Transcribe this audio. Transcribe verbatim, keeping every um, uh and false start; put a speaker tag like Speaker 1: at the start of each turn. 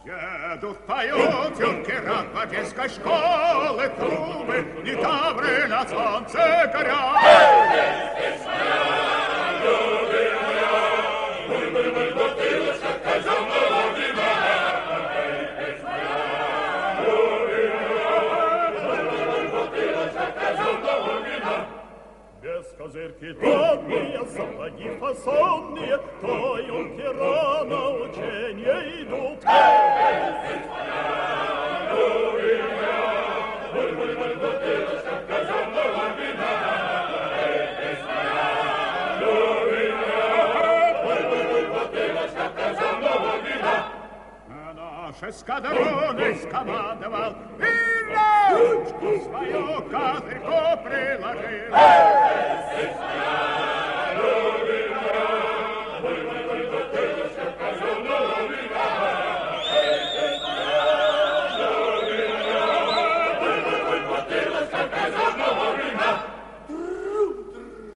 Speaker 1: Едут, поют юнкера гвардейской школы трубы, и тавры на солнце горят. Без козырки тонные, сапоги фасонные, то юнкера на ученье идут. Наш эскадроны скомандовал, и ручку свою козырьку приложил.